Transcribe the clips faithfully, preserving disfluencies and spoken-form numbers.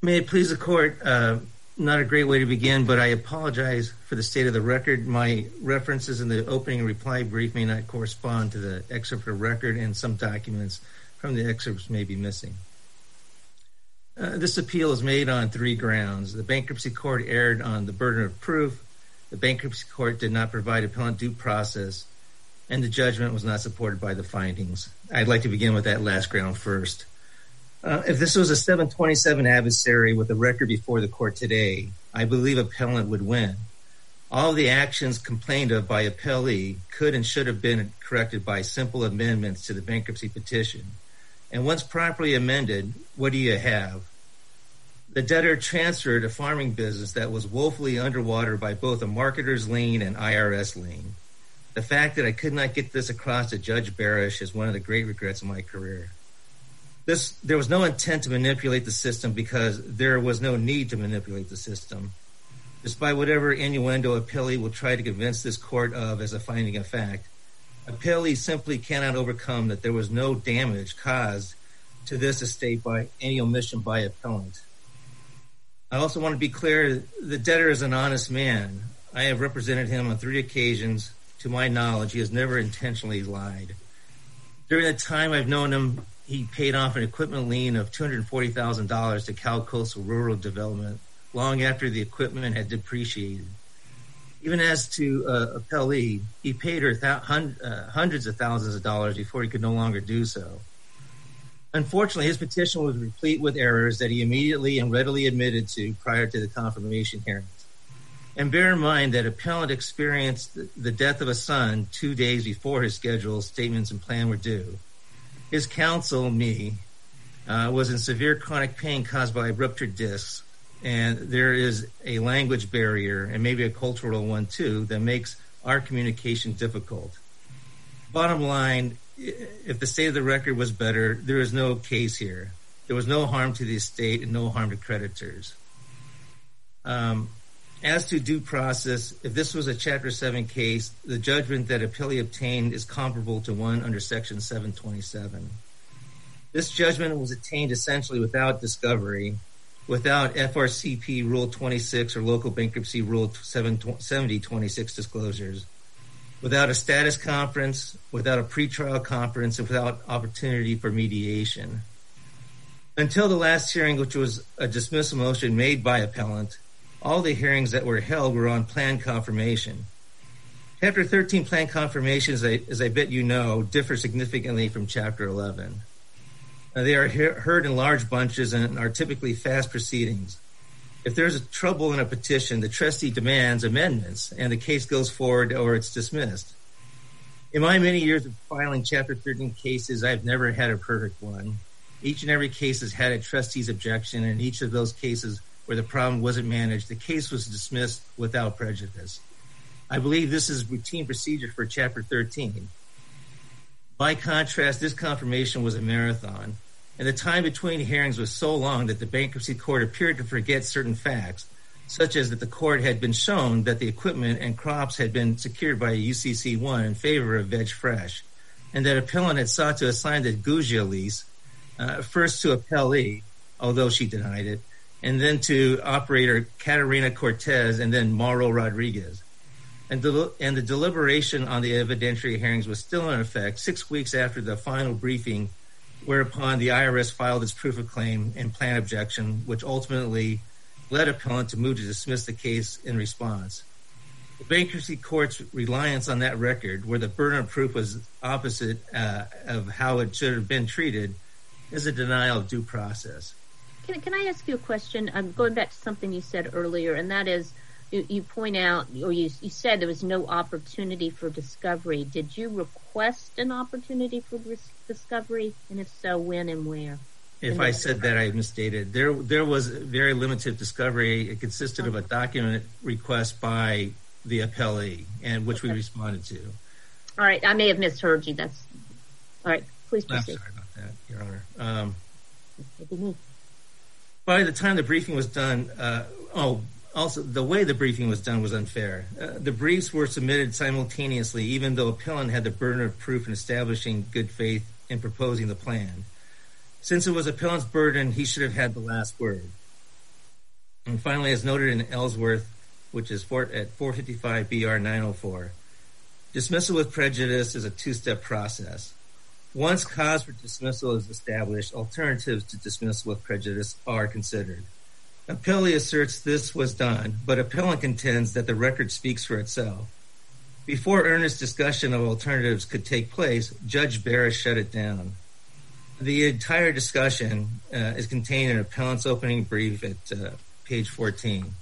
May it please the court, uh, not a great way to begin, but I apologize for the state of the record. My references in the opening and reply brief may not correspond to the excerpt of record, and some documents from the excerpts may be missing. Uh, this appeal is made on three grounds. The bankruptcy court erred on the burden of proof, the bankruptcy court did not provide appellant due process, and the judgment was not supported by the findings. I'd like to begin with that last ground first. Uh, if this was a seven twenty-seven adversary with a record before the court today, I believe appellant would win. All of the actions complained of by appellee could and should have been corrected by simple amendments to the bankruptcy petition. And once properly amended, what do you have? The debtor transferred a farming business that was woefully underwater by both a marketer's lien and I R S lien. The fact that I could not get this across to Judge Barish is one of the great regrets of my career. This, there was no intent to manipulate the system because there was no need to manipulate the system. Despite whatever innuendo appellee will try to convince this court of as a finding of fact, appellee simply cannot overcome that there was no damage caused to this estate by any omission by appellant. I also want to be clear, the debtor is an honest man. I have represented him on three occasions. To my knowledge, he has never intentionally lied. During the time I've known him, he paid off an equipment lien of two hundred forty thousand dollars to Cal Coastal Rural Development long after the equipment had depreciated. Even as to uh, appellee, he paid her th- hun- uh, hundreds of thousands of dollars before he could no longer do so. Unfortunately, his petition was replete with errors that he immediately and readily admitted to prior to the confirmation hearings. And bear in mind that appellant experienced the death of a son two days before his scheduled statements and plan were due. His counsel, me, uh, was in severe chronic pain caused by ruptured discs, and there is a language barrier, and maybe a cultural one too, that makes our communication difficult. Bottom line, if the state of the record was better, there is no case here. There was no harm to the estate and no harm to creditors. Um, as to due process, if this was a Chapter seven case, the judgment that appellee obtained is comparable to one under Section seven twenty-seven. This judgment was attained essentially without discovery, without F R C P Rule twenty-six or Local Bankruptcy Rule seventy twenty-six disclosures, without a status conference, without a pretrial conference, and without opportunity for mediation. Until the last hearing, which was a dismissal motion made by appellant, all the hearings that were held were on plan confirmation. Chapter thirteen plan confirmation, as I, as I bet you know, differ significantly from Chapter eleven. Now, they are he- heard in large bunches and are typically fast proceedings. If there's a trouble in a petition, the trustee demands amendments and the case goes forward or it's dismissed. In my many years of filing Chapter thirteen cases, I've never had a perfect one. Each and every case has had a trustee's objection, and each of those cases where the problem wasn't managed, the case was dismissed without prejudice. I believe this is routine procedure for Chapter thirteen. By contrast, this confirmation was a marathon, and the time between hearings was so long that the bankruptcy court appeared to forget certain facts, such as that the court had been shown that the equipment and crops had been secured by a U C C one in favor of Veg Fresh, and that appellant had sought to assign the Guggia lease uh, first to appellee, although she denied it, and then to operator Catarina Cortez and then Mauro Rodriguez. And, del- and the deliberation on the evidentiary hearings was still in effect six weeks after the final briefing, whereupon the I R S filed its proof of claim and plan objection, which ultimately led appellant to move to dismiss the case in response. The bankruptcy court's reliance on that record, where the burden of proof was opposite uh, of how it should have been treated, is a denial of due process. Can, can I ask you a question? I'm going back to something you said earlier, and that is, you, you point out, or you, you said there was no opportunity for discovery. Did you request an opportunity for dis- discovery? And if so, when and where? If I said that, I misstated. There there was very limited discovery. It consisted of a document request by the appellee, and which okay. we responded to. All right. I may have misheard you. That's all right. Please proceed. I'm sorry about that, Your Honor. Um, by the time the briefing was done, uh, oh, also the way the briefing was done was unfair. Uh, the briefs were submitted simultaneously, even though appellant had the burden of proof in establishing good faith in proposing the plan. Since it was appellant's burden, he should have had the last word. And finally, as noted in Ellsworth, which is for, at four fifty-five B R nine oh four, dismissal with prejudice is a two-step process. Once cause for dismissal is established, alternatives to dismissal with prejudice are considered. Appellee asserts this was done, but appellant contends that the record speaks for itself. Before earnest discussion of alternatives could take place, Judge Barish shut it down. The entire discussion uh, is contained in appellant's opening brief at uh, page fourteen.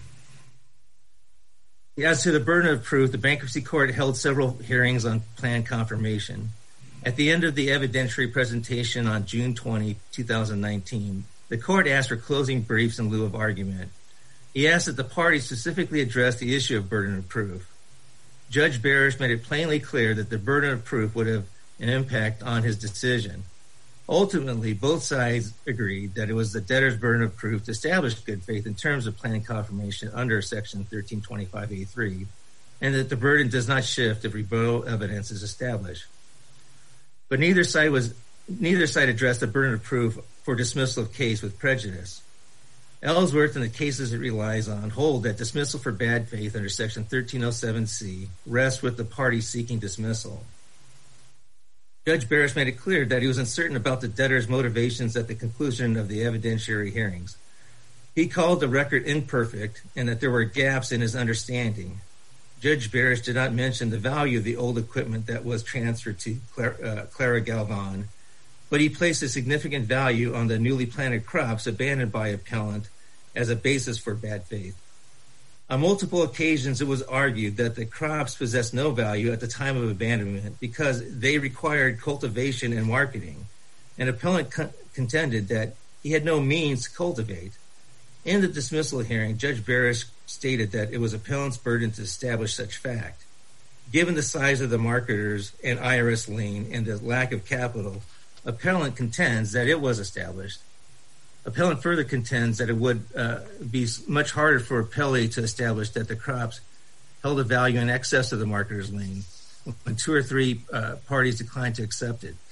As to the burden of proof, the bankruptcy court held several hearings on plan confirmation. At the end of the evidentiary presentation on June twentieth, twenty nineteen, the court asked for closing briefs in lieu of argument. He asked that the parties specifically address the issue of burden of proof. Judge Barish made it plainly clear that the burden of proof would have an impact on his decision. Ultimately, both sides agreed that it was the debtor's burden of proof to establish good faith in terms of plan confirmation under Section thirteen twenty-five A three, and that the burden does not shift if rebuttal evidence is established. But neither side was neither side addressed the burden of proof for dismissal of case with prejudice. Ellsworth and the cases it relies on hold that dismissal for bad faith under Section thirteen oh seven C rests with the party seeking dismissal. Judge Barish made it clear that he was uncertain about the debtor's motivations at the conclusion of the evidentiary hearings. He called the record imperfect and that there were gaps in his understanding. Judge Barish did not mention the value of the old equipment that was transferred to Clara, uh, Clara Galvan, but he placed a significant value on the newly planted crops abandoned by appellant as a basis for bad faith. On multiple occasions, it was argued that the crops possessed no value at the time of abandonment because they required cultivation and marketing, and appellant co- contended that he had no means to cultivate. In the dismissal hearing, Judge Barish stated that it was appellant's burden to establish such fact. Given the size of the marketers and I R S lien and the lack of capital, appellant contends that it was established. Appellant further contends that it would uh, be much harder for appellee to establish that the crops held a value in excess of the marketer's lien when two or three uh, parties declined to accept it.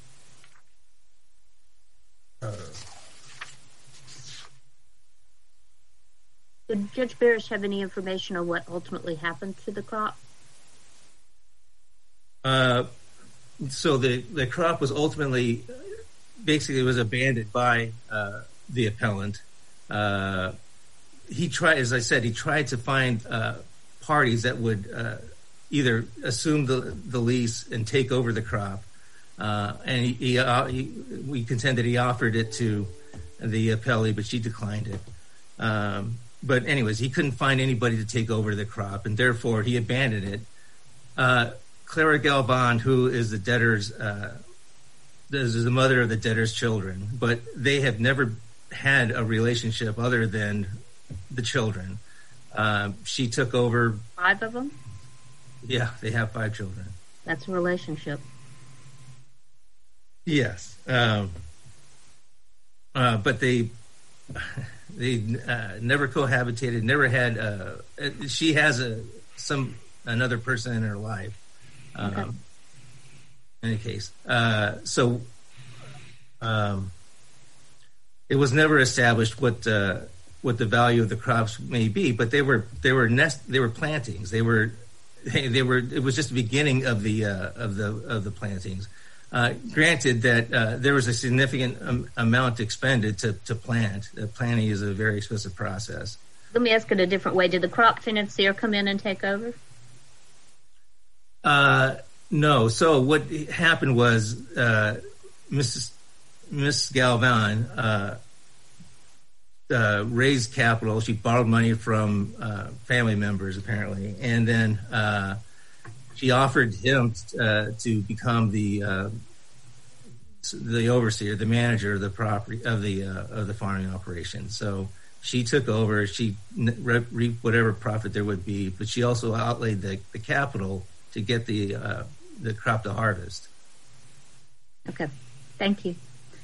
Uh, Did Judge Barish have any information on what ultimately happened to the crop? Uh, so the, the crop was ultimately, basically was abandoned by uh, the appellant. Uh, he tried, as I said, he tried to find uh, parties that would uh, either assume the, the lease and take over the crop. Uh, and he, he, uh, he, we contend that he offered it to the appellee, but she declined it. Um, But anyways, he couldn't find anybody to take over the crop, and therefore he abandoned it. Uh, Clara Galvan, who is the debtor's, uh, is the mother of the debtor's children, but they have never had a relationship other than the children. Uh, she took over. Five of them? Yeah, they have five children. That's a relationship. Yes. Um, uh, but they... They uh, never cohabitated, never had, uh, she has a some another person in her life. Um, okay. In any case. Uh, so um, it was never established what uh, what the value of the crops may be, but they were they were nest they were plantings. They were they, they were it was just the beginning of the uh, of the of the plantings. Uh, granted that uh, there was a significant um, amount expended to, to plant. Uh, planting is a very expensive process. Let me ask it a different way. Did the crop financier come in and take over? Uh, no. So what happened was uh, Missus Miss Galvan uh, uh, raised capital. She borrowed money from uh, family members, apparently, and then uh, she offered him uh, to become the uh, the overseer, the manager of the property of the uh, of the farming operation. So she took over. She reaped whatever profit there would be, but she also outlaid the, the capital to get the uh, the crop to harvest. Okay, thank you.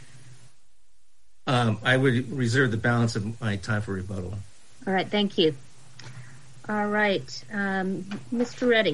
Um, I would reserve the balance of my time for rebuttal. All right, thank you. All right, um, Mister Reddy.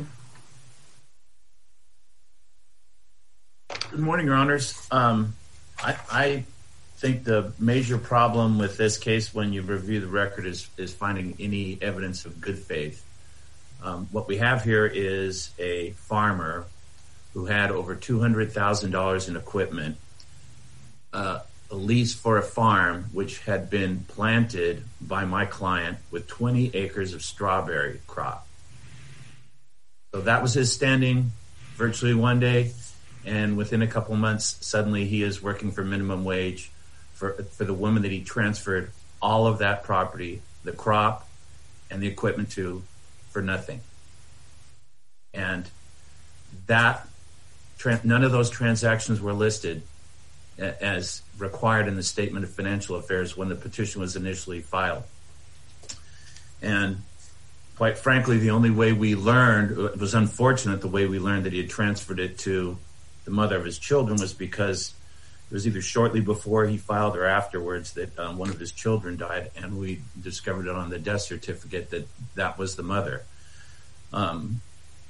Good morning, Your Honors. Um, I, I think the major problem with this case when you review the record is, is finding any evidence of good faith. Um, what we have here is a farmer who had over two hundred thousand dollars in equipment, uh, a lease for a farm which had been planted by my client with twenty acres of strawberry crop. So that was his standing virtually one day, and within a couple months, suddenly he is working for minimum wage for, for the woman that he transferred all of that property, the crop and the equipment to, for nothing. And that none of those transactions were listed as required in the Statement of Financial Affairs when the petition was initially filed. And quite frankly, the only way we learned, it was unfortunate the way we learned that he had transferred it to the mother of his children was because it was either shortly before he filed or afterwards that um, one of his children died, and we discovered it on the death certificate that that was the mother. Um,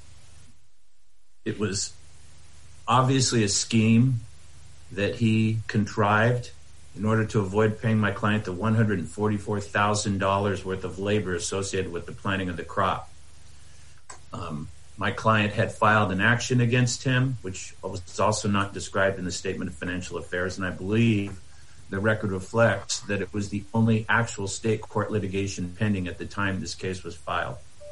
it was obviously a scheme that he contrived in order to avoid paying my client the one hundred forty-four thousand dollars worth of labor associated with the planting of the crop. Um, my client had filed an action against him, which was also not described in the Statement of Financial Affairs, and I believe the record reflects that it was the only actual state court litigation pending at the time this case was filed.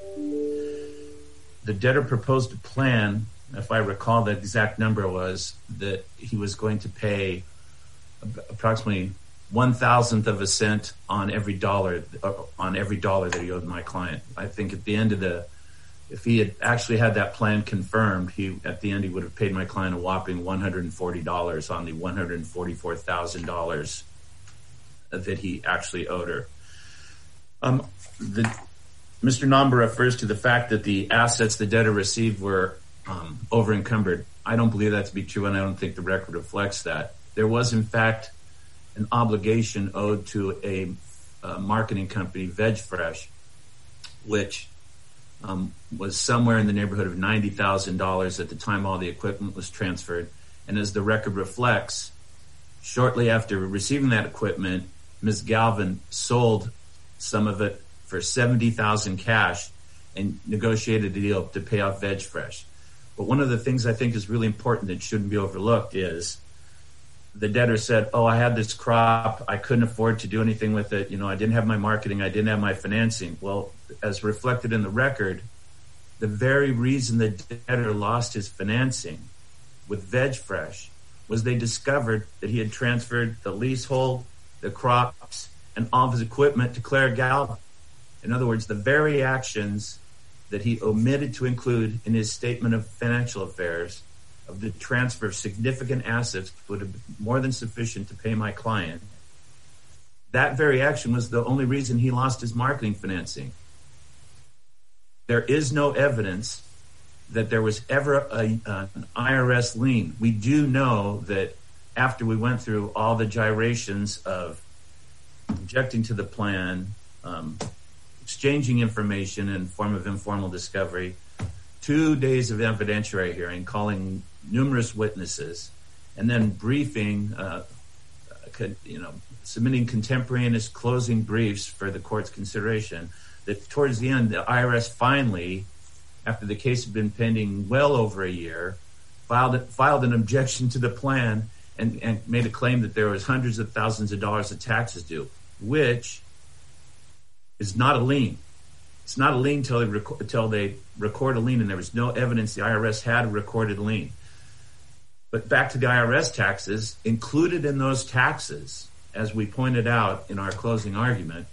The debtor proposed a plan, if I recall the exact number was, that he was going to pay approximately one thousandth of a cent on every dollar on every dollar that he owed my client. I think at the end of the, if he had actually had that plan confirmed, he at the end he would have paid my client a whopping one hundred forty dollars on the one hundred forty-four thousand dollars that he actually owed her. Um, the, Mister Nomba refers to the fact that the assets the debtor received were um, over encumbered. I don't believe that to be true, and I don't think the record reflects that. There was, in fact, an obligation owed to a, a marketing company, VegFresh, which um, was somewhere in the neighborhood of ninety thousand dollars at the time all the equipment was transferred. And as the record reflects, shortly after receiving that equipment, Miz Galvin sold some of it for seventy thousand dollars cash and negotiated a deal to pay off VegFresh. But one of the things I think is really important that shouldn't be overlooked is the debtor said, oh, I had this crop. I couldn't afford to do anything with it. You know, I didn't have my marketing. I didn't have my financing. Well, as reflected in the record, the very reason the debtor lost his financing with VegFresh was they discovered that he had transferred the leasehold, the crops, and all of his equipment to Claire Galvin. In other words, the very actions that he omitted to include in his Statement of Financial Affairs of the transfer of significant assets would have been more than sufficient to pay my client. That very action was the only reason he lost his marketing financing. There is no evidence that there was ever a, uh, an I R S lien. We do know that after we went through all the gyrations of objecting to the plan, um, exchanging information in form of informal discovery, two days of evidentiary hearing, calling numerous witnesses, and then briefing, uh, could, you know, submitting contemporaneous closing briefs for the court's consideration, that towards the end, the I R S finally, after the case had been pending well over a year, filed filed an objection to the plan and, and made a claim that there was hundreds of thousands of dollars of taxes due, which is not a lien. It's not a lien until they, rec- until they record a lien, and there was no evidence the I R S had a recorded lien. But back to the I R S taxes, included in those taxes, as we pointed out in our closing argument,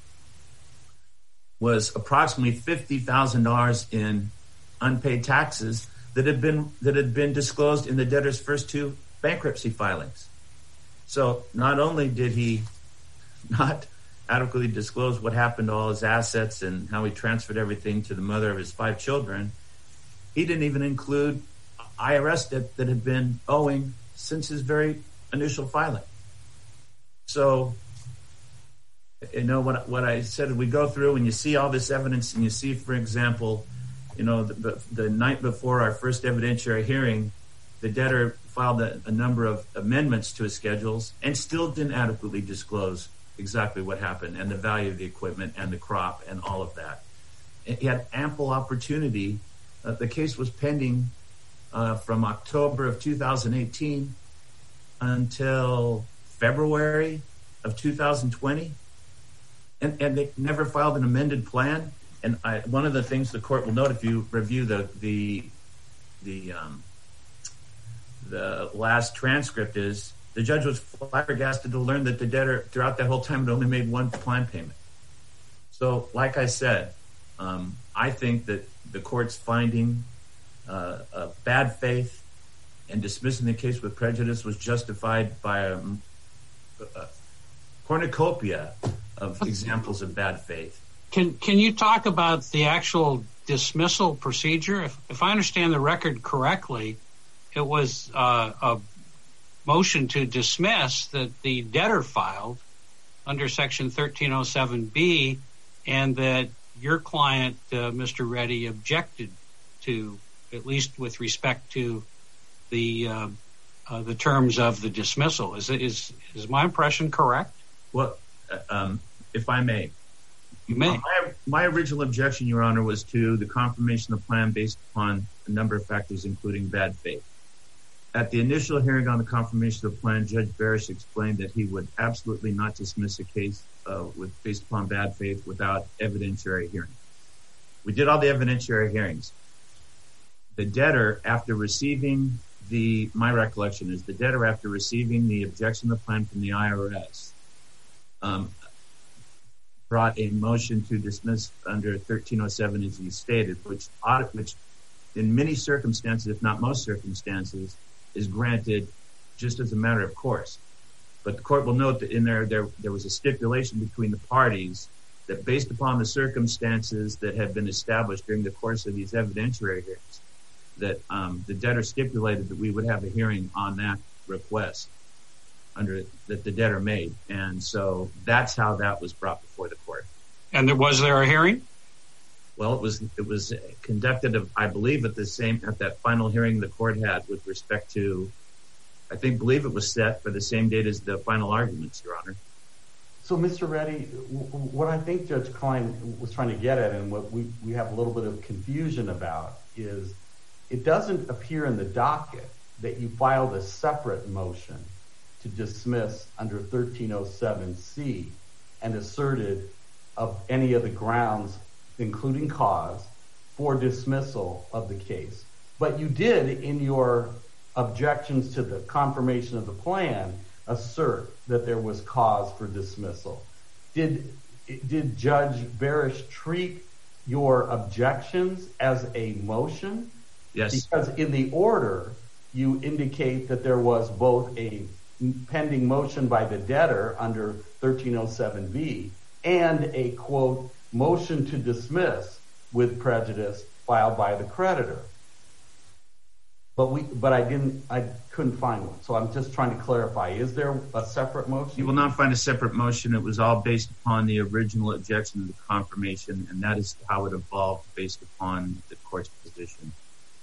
was approximately fifty thousand dollars in unpaid taxes that had been that had been disclosed in the debtor's first two bankruptcy filings. So not only did he not adequately disclose what happened to all his assets and how he transferred everything to the mother of his five children, he didn't even include I R S debt that had been owing since his very initial filing. So, you know, what, what I said, we go through and you see all this evidence, and you see, for example, you know, the, the night before our first evidentiary hearing, the debtor filed a, a number of amendments to his schedules and still didn't adequately disclose exactly what happened and the value of the equipment and the crop and all of that. He had ample opportunity. Uh, the case was pending uh, from October of two thousand eighteen until February of two thousand twenty, and, and they never filed an amended plan. And I, one of the things the court will note if you review the the the um, the last transcript is the judge was flabbergasted to learn that the debtor throughout that whole time had only made one plan payment. So, like I said, um, I think that the court's finding uh, of bad faith and dismissing the case with prejudice was justified by a, a cornucopia of examples of bad faith. Can can you talk about the actual dismissal procedure? If, if I understand the record correctly, it was uh, a motion to dismiss that the debtor filed under Section thirteen oh seven B, and that your client, uh, Mister Reddy, objected to, at least with respect to the uh, uh, the terms of the dismissal. Is is is my impression correct? Well, uh, um, if I may. You may. My, my original objection, Your Honor, was to the confirmation of the plan based upon a number of factors, including bad faith. At the initial hearing on the confirmation of the plan, Judge Barish explained that he would absolutely not dismiss a case uh, with based upon bad faith without evidentiary hearing. We did all the evidentiary hearings. The debtor, after receiving the, my recollection is the debtor, after receiving the objection to the plan from the I R S, um, brought a motion to dismiss under thirteen oh seven, as you stated, which, which in many circumstances, if not most circumstances, is granted just as a matter of course. But the court will note that in there, there, there was a stipulation between the parties that based upon the circumstances that had been established during the course of these evidentiary hearings, that um, the debtor stipulated that we would have a hearing on that request under that the debtor made. And so that's how that was brought before the court. And there, was there a hearing? Well, it was it was conducted, of, I believe, at the same at that final hearing the court had with respect to, I think, believe it was set for the same date as the final arguments, Your Honor. So, Mister Reddy, what I think Judge Klein was trying to get at, and what we, we have a little bit of confusion about, is it doesn't appear in the docket that you filed a separate motion to dismiss under thirteen oh seven C and asserted of any of the grounds, including cause, for dismissal of the case. But you did, in your objections to the confirmation of the plan, assert that there was cause for dismissal. Did did Judge Barish treat your objections as a motion? Yes. Because in the order, you indicate that there was both a pending motion by the debtor under thirteen oh seven B and a, quote, motion to dismiss with prejudice filed by the creditor. But we, but I didn't, I couldn't find one. So I'm just trying to clarify. Is there a separate motion? You will not find a separate motion. It was all based upon the original objection to the confirmation, and that is how it evolved based upon the court's position.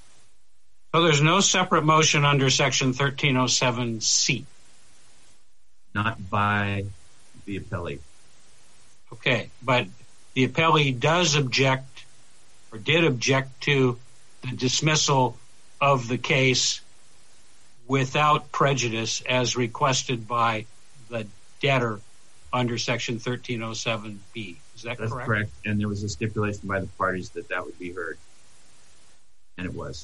So there's no separate motion under Section thirteen oh seven C? Not by the appellee. Okay, but the appellee does object, or did object to, the dismissal of the case without prejudice as requested by the debtor under Section thirteen oh seven B. Is that That's correct? That's correct, and there was a stipulation by the parties that that would be heard, and it was.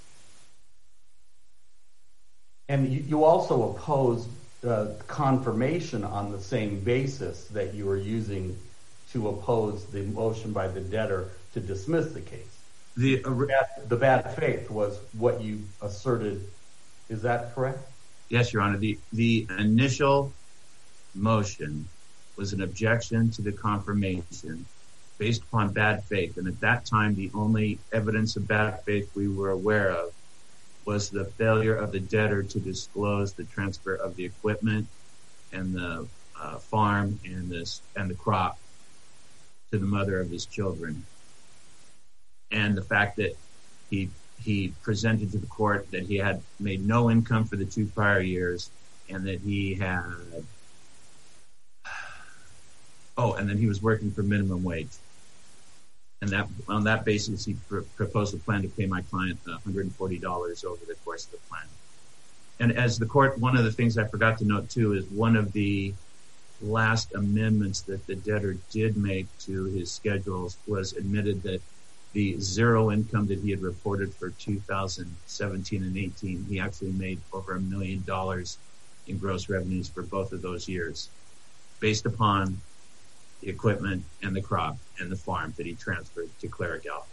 And you, you also opposed uh, confirmation on the same basis that you were using to oppose the motion by the debtor to dismiss the case. The, uh, bad, the bad faith was what you asserted. Is that correct? Yes, Your Honor. The, the initial motion was an objection to the confirmation based upon bad faith. And at that time, the only evidence of bad faith we were aware of was the failure of the debtor to disclose the transfer of the equipment and the uh, farm and this and the crop to the mother of his children, and the fact that he he presented to the court that he had made no income for the two prior years, and that he had, oh, and then he was working for minimum wage. And that on that basis, he pr- proposed a plan to pay my client one hundred forty dollars over the course of the plan. And as the court, one of the things I forgot to note too is one of the last amendments that the debtor did make to his schedules was admitted that the zero income that he had reported for two thousand seventeen and eighteen, he actually made over a million dollars in gross revenues for both of those years, based upon the equipment and the crop and the farm that he transferred to Clara Galvin.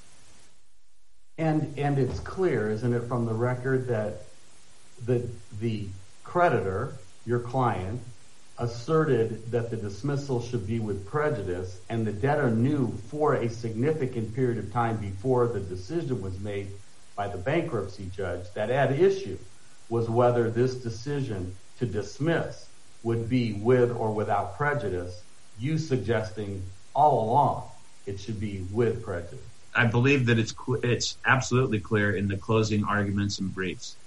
And and it's clear, isn't it, from the record that the the creditor, your client, asserted that the dismissal should be with prejudice, and the debtor knew for a significant period of time before the decision was made by the bankruptcy judge that at issue was whether this decision to dismiss would be with or without prejudice, you suggesting all along it should be with prejudice. I believe that it's cl- it's absolutely clear in the closing arguments and briefs.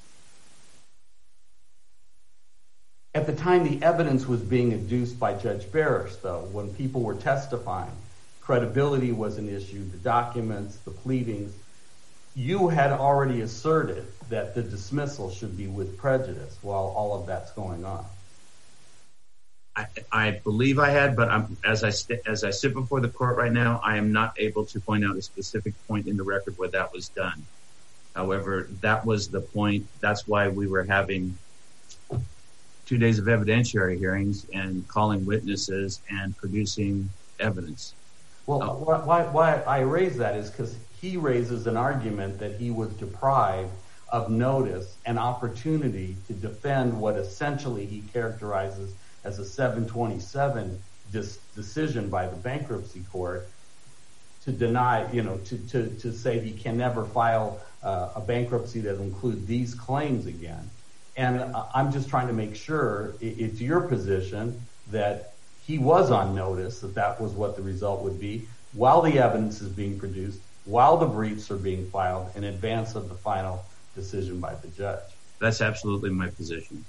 At the time the evidence was being adduced by Judge Barish, though, when people were testifying, credibility was an issue, the documents, the pleadings, you had already asserted that the dismissal should be with prejudice while all of that's going on. I, I believe I had, but I'm, as I st- as I sit before the court right now, I am not able to point out a specific point in the record where that was done. However, that was the point. That's why we were having two days of evidentiary hearings and calling witnesses and producing evidence. Well, oh. why, why I raise that is because he raises an argument that he was deprived of notice and opportunity to defend what essentially he characterizes as a seven twenty-seven dis- decision by the bankruptcy court to deny, you know, to, to, to say he can never file uh, a bankruptcy that includes these claims again. And uh, I'm just trying to make sure it, it's your position that he was on notice that that was what the result would be while the evidence is being produced, while the briefs are being filed in advance of the final decision by the judge. That's absolutely my position.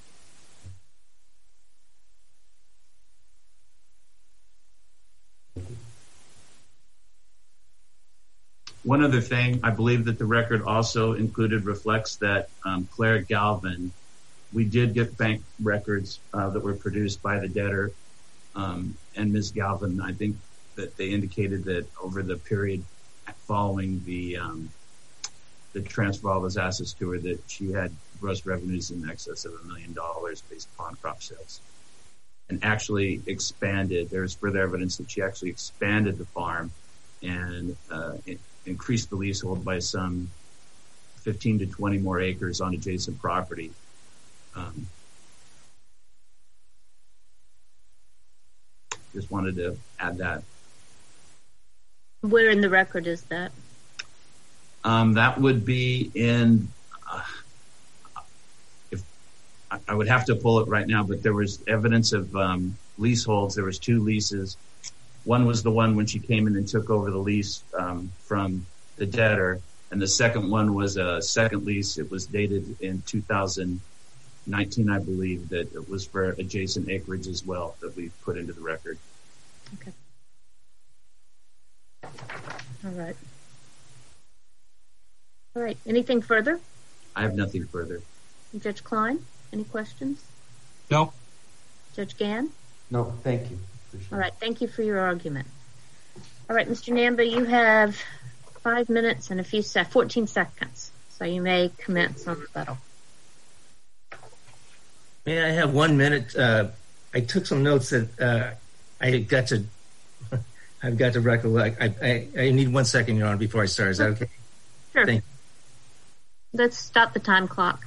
One other thing, I believe that the record also included reflects that um, Clara Galvin, we did get bank records uh, that were produced by the debtor um, and Miz Galvin. I think that they indicated that over the period following the um, the transfer of all those assets to her, that she had gross revenues in excess of a million dollars based upon crop sales, and actually expanded. There's further evidence that she actually expanded the farm and uh, it, increased the leasehold by some fifteen to twenty more acres on adjacent property. Um, just wanted to add that. Where in the record is that? Um, that would be in, uh, if I, I would have to pull it right now, but there was evidence of um, leaseholds. There was two leases. One was the one when she came in and took over the lease um, from the debtor, and the second one was a second lease. It was dated in two thousand nineteen, I believe, that it was for adjacent acreage as well that we put into the record. Okay. All right. All right. Anything further? I have nothing further. Judge Klein, any questions? No. Judge Gann? No, thank you. Appreciate All right. Thank you for your argument. All right, Mister Namba, you have five minutes and a few sec, fourteen seconds, so you may commence on rebuttal. May I have one minute? Uh, I took some notes that uh, I got to. I've got to recollect. I, I, I need one second, Your Honor, before I start. Is that okay? Sure. Thank you. Let's stop the time clock.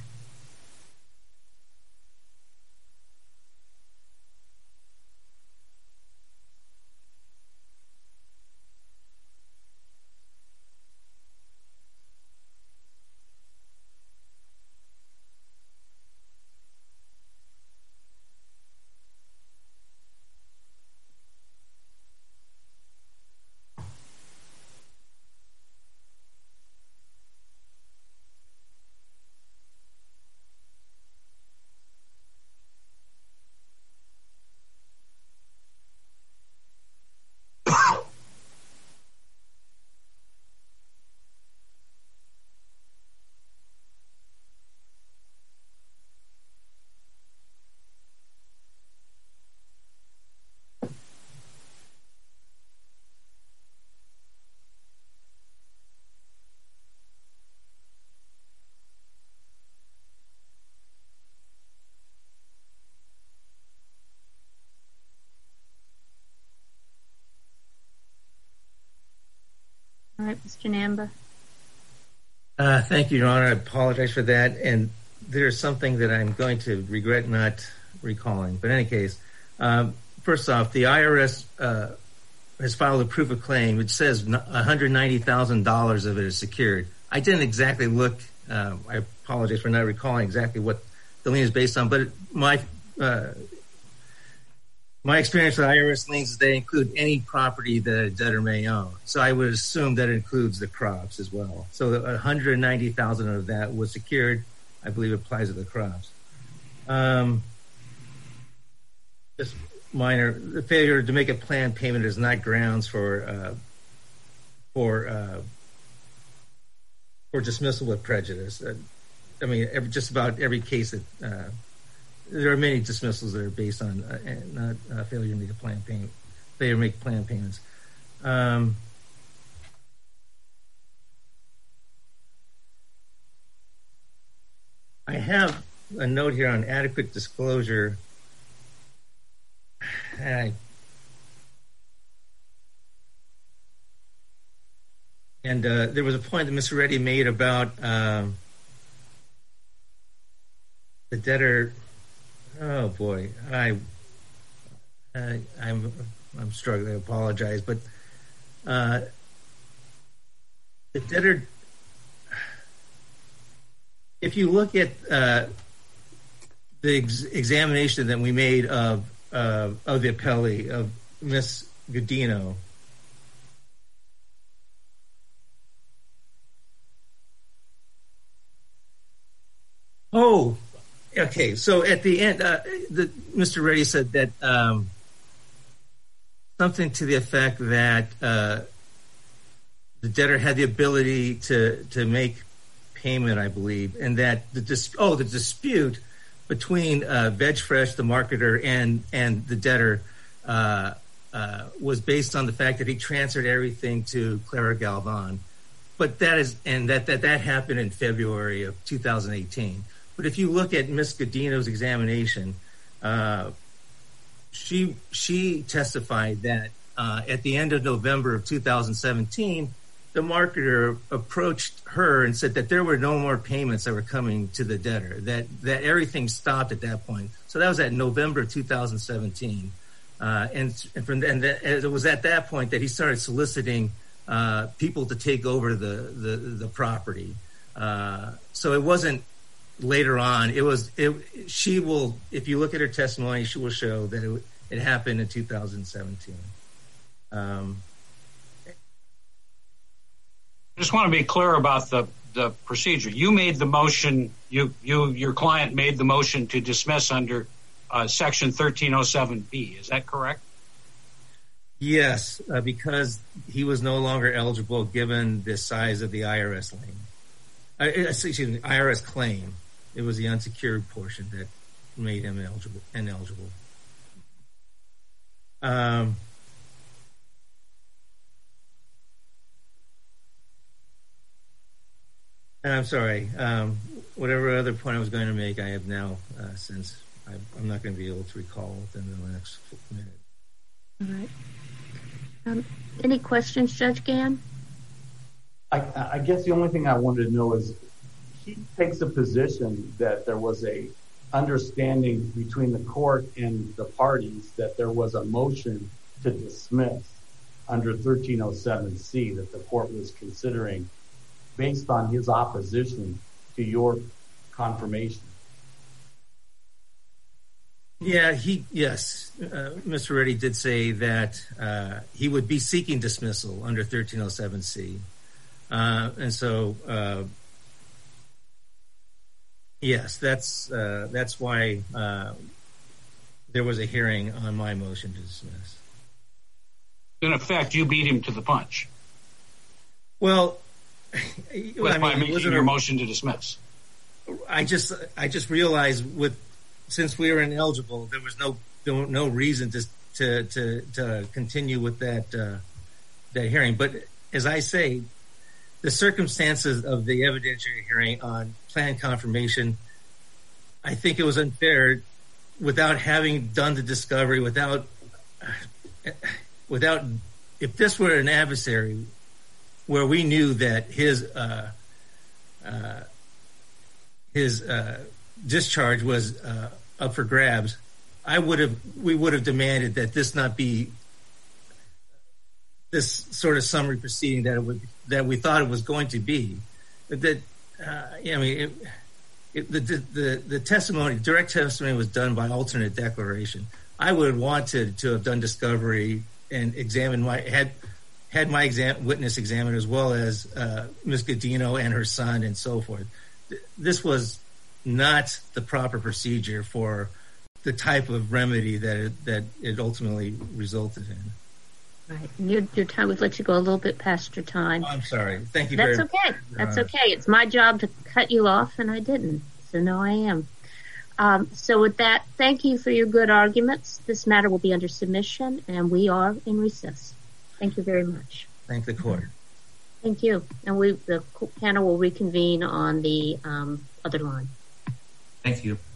All right, Mister Namba. Uh, thank you, Your Honor. I apologize for that. And there's something that I'm going to regret not recalling. But in any case, um, first off, the I R S uh, has filed a proof of claim. It says one hundred ninety thousand dollars of it is secured. I didn't exactly look. Uh, I apologize for not recalling exactly what the lien is based on. But my uh, my experience with I R S liens is they include any property that a debtor may own. So I would assume that includes the crops as well. So one hundred ninety thousand dollars of that was secured. I believe it applies to the crops. Um, just minor, the failure to make a planned payment is not grounds for uh, for uh, for dismissal with prejudice. Uh, I mean, every, just about every case that uh, there are many dismissals that are based on uh, not uh, failure to make a planned payment, failure to make planned payments. Um, I have a note here on adequate disclosure. I, and uh, there was a point that Mister Reddy made about um, the debtor. Oh boy, I, I I'm I'm struggling. I apologize, but uh, the debtor. If you look at uh, the ex- examination that we made of uh, of the appellee, of Miss Godino, oh, okay. So at the end, uh, the, Mister Reddy said that um, something to the effect that uh, the debtor had the ability to to make payment, I believe, and that the dis- oh the dispute between uh, VegFresh, the marketer, and and the debtor uh, uh, was based on the fact that he transferred everything to Clara Galvan, but that is and that that that happened in February of two thousand eighteen. But if you look at Miss Godino's examination, uh, she she testified that uh, at the end of November of two thousand seventeen. The marketer approached her and said that there were no more payments that were coming to the debtor, that that everything stopped at that point. So that was at November of two thousand seventeen. Uh, and and, from, and that, it was at that point that he started soliciting uh, people to take over the, the, the property. Uh, so it wasn't later on. It was, it, she will, if you look at her testimony, she will show that it, it happened in two thousand seventeen. Um, I just want to be clear about the, the procedure. You made the motion, you, you, your client made the motion to dismiss under uh, Section thirteen oh seven B. Is that correct? Yes, uh, because he was no longer eligible given the size of the I R S lien. Uh, excuse me, I R S claim. It was the unsecured portion that made him eligible. Ineligible. Um. I'm sorry. Um, whatever other point I was going to make, I have now, uh, since I, I'm not going to be able to recall within the next minute. All right. Um, any questions, Judge Gann? I, I guess the only thing I wanted to know is he takes a position that there was a understanding between the court and the parties that there was a motion to dismiss under thirteen oh seven C that the court was considering based on his opposition to your confirmation. Yeah, he, yes, uh, Mister Reddy did say that uh, he would be seeking dismissal under thirteen oh seven C. Uh, and so, uh, yes, that's uh, that's why uh, there was a hearing on my motion to dismiss. In effect, you beat him to the punch. Well, With well, I by mean, making your motion to dismiss. I just, I just realized with, since we were ineligible, there was no, there was no reason to, to, to, to continue with that, uh, that hearing. But as I say, the circumstances of the evidentiary hearing on plan confirmation, I think it was unfair without having done the discovery, without, without, if this were an adversary, where we knew that his uh, uh, his uh, discharge was uh, up for grabs, I would have we would have demanded that this not be this sort of summary proceeding that it would that we thought it was going to be. That uh, I mean, it, it, the, the the testimony, direct testimony, was done by alternate declaration. I would have wanted to have done discovery and examined my had had my exam, witness examined, as well as uh, Miz Godino and her son and so forth. This was not the proper procedure for the type of remedy that it, that it ultimately resulted in. Right. Your, your time, we've let you go a little bit past your time. Oh, I'm sorry. Thank you That's very okay. much. That's Uh, okay. It's my job to cut you off, and I didn't. So now I am. Um, so with that, thank you for your good arguments. This matter will be under submission, and we are in recess. Thank you very much. Thank the court. Thank you. And we, the panel will reconvene on the um, other line. Thank you.